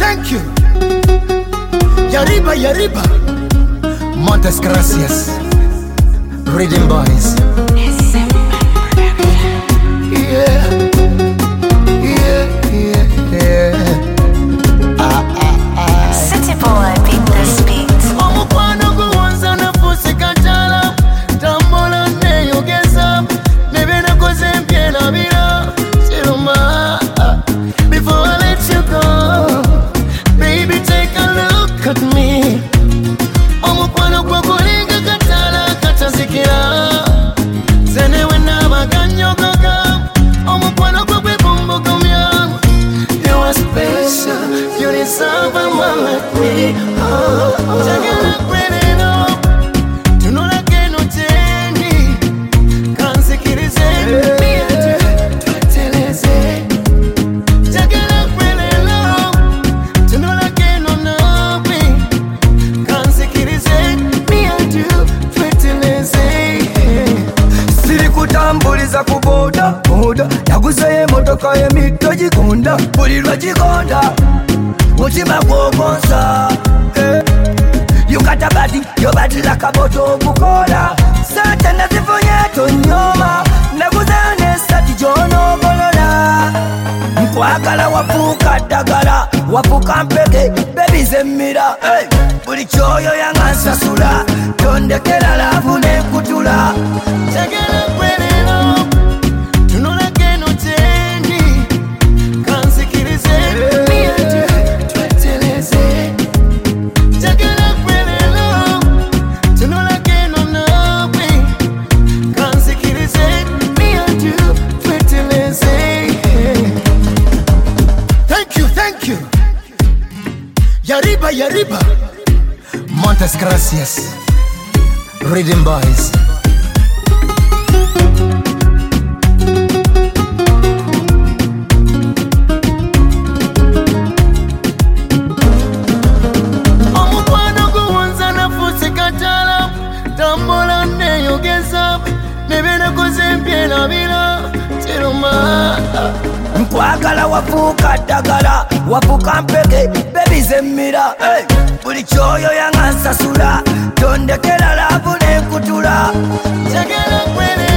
thank you. Yariba, Yariba. Montes Gracias. Reading Boys. Yeah. City boy beat this beat. Omukwano guwonza nafuuse katala. Tambola neyogeza. Nebe nakoze mbyerabira. Kiruma. Before I let you go, baby, take a look at me. Omukwano gwo gulinga katala katazikira. Zene wenaba ganyogoga. Omukwano gwo gwe bumbugumya. You are special, you deserve a man like me. Jagala kwerero, tunula keno tendi. Kansikirize, me and you, twateleze. Jagala kwerero, tunula keno nawe. Kansikirize, me and you, twateleze. Siri kutambuliza kuboda boda, yaguze emotoka y'emito gikonda, buli lwe gikonda mutima gw'ogonza. You got a body, your body like a bottle bukola. Sente nazifunye tonyoma, naguze nesati gy'onoogolola. Nkwagala wafuuka ddagala, wafuuka mpeke, baby zemmira. Buli kyoyo yangansasula, tondekera laavu n'enkutula. Jagala kwerero, tunula keno tendi. Kansikirize, me and you, twateleze. Jagala kwerero, tunula keno nawe. Kansikirize, me and you, twateleze. Thank you. Yariba, Yariba. Montes Gracias. Reading Boys. Omukwano guwonza nafuuse katala. Tambola neyogeza. Nebe nakoze mbyerabira. Kiruma. Nkwagala wafuuka ddagala, wafuuka mpeke, baby zemmira. Buli kyoyo yangansasula, tondekera laavu n'enkutula. Jagala kwerero.